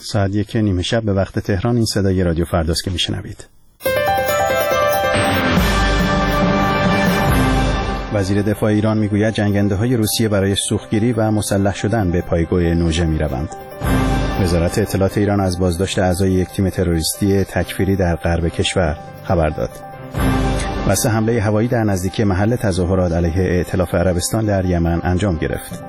ساعت 1:30 به وقت تهران. این صدای رادیو فرداست که میشنوید. وزیر دفاع ایران میگوید جنگنده‌های روسیه برای سوختگیری و مسلح شدن به پایگاه نوژه میروند. وزارت اطلاعات ایران از بازداشت اعضای یک تیم تروریستی تکفیری در غرب کشور خبر داد. بسته حمله هوایی در نزدیکی محل تظاهرات علیه ائتلاف عربستان در یمن انجام گرفت.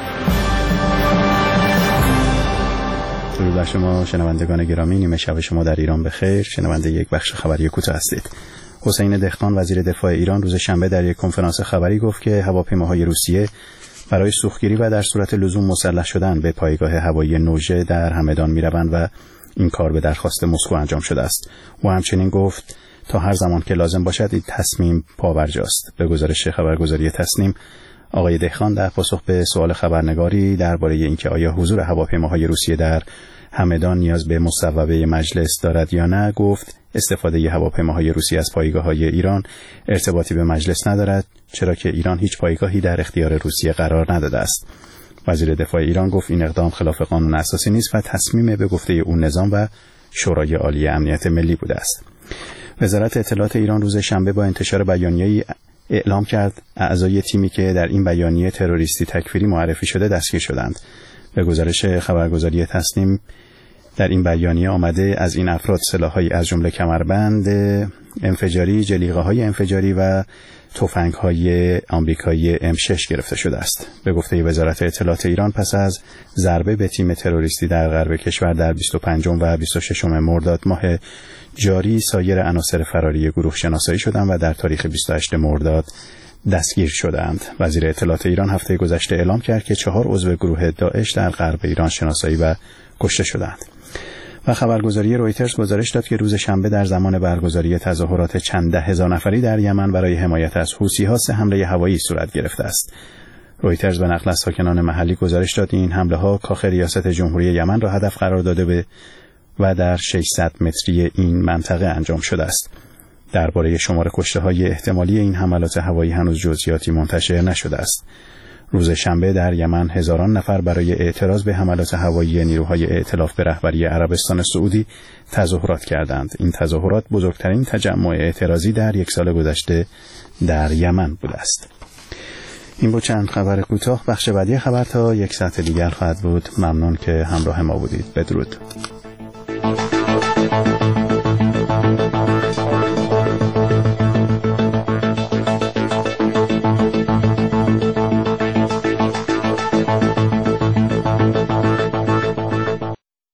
درود بر شما شنوندگان گرامی، نیمه شب شما در ایران بخیر. شنونده یک بخش خبری کوتاه هستید. حسین دهقان وزیر دفاع ایران روز شنبه در یک کنفرانس خبری گفت که هواپیماهای روسیه برای سوختگیری و در صورت لزوم مسلح شدن به پایگاه هوایی نوژه در همدان میروند و این کار به درخواست مسکو انجام شده است. او همچنین گفت تا هر زمان که لازم باشد این تصمیم پاورجاست. به گزارش خبرگزاری تسنیم، آقای دهقان در پاسخ به سوال خبرنگاری درباره اینکه آیا حضور هواپیماهای روسیه در همدان نیاز به مصوبه مجلس دارد یا نه، گفت استفاده هواپیماهای روسیه از پایگاه‌های ایران ارتباطی به مجلس ندارد، چرا که ایران هیچ پایگاهی در اختیار روسیه قرار نداده است. وزیر دفاع ایران گفت این اقدام خلاف قانون اساسی نیست و تصمیم به گفته اون نظام و شورای عالی امنیت ملی بوده است. وزارت اطلاعات ایران روز شنبه با انتشار بیانیه‌ای اعلام کرد اعضای تیمی که در این بیانیه تروریستی تکفیری معرفی شده دستگیر شدند. به گزارش خبرگزاری تسنیم، در این بیانیه آمده از این افراد سلاح‌هایی از جمله کمربند انفجاری، جلیقه‌های انفجاری و تفنگ‌های آمریکایی M6 گرفته شده است. به گفته وزارت اطلاعات ایران، پس از ضربه به تیم تروریستی در غرب کشور در 25 و 26 مرداد ماه جاری، سایر عناصر فراری گروه شناسایی شدند و در تاریخ 28 مرداد دستگیر شدند. وزیر اطلاعات ایران هفته گذشته اعلام کرد که 4 عضو گروه داعش در غرب ایران شناسایی و کشته شدند. و خبرگزاری رویترز گزارش داد که روز شنبه در زمان برگزاری تظاهرات چند ده هزار نفری در یمن برای حمایت از حوثی‌ها 3 حمله هوایی صورت گرفته است. رویترز به نقل از ساکنان محلی گزارش داد این حمله‌ها کاخ ریاست جمهوری یمن را هدف قرار داده و در 600 متری این منطقه انجام شده است. درباره شمار کشته‌های احتمالی این حملات هوایی هنوز جزئیاتی منتشر نشده است. روز شنبه در یمن هزاران نفر برای اعتراض به حملات هوایی نیروهای ائتلاف به رهبری عربستان سعودی تظاهرات کردند. این تظاهرات بزرگترین تجمع اعتراضی در یک سال گذشته در یمن بوده است. این بود چند خبر کوتاه. بخش بعدی خبر تا یک ساعت دیگر خواهد بود. ممنون که همراه ما بودید. بدرود.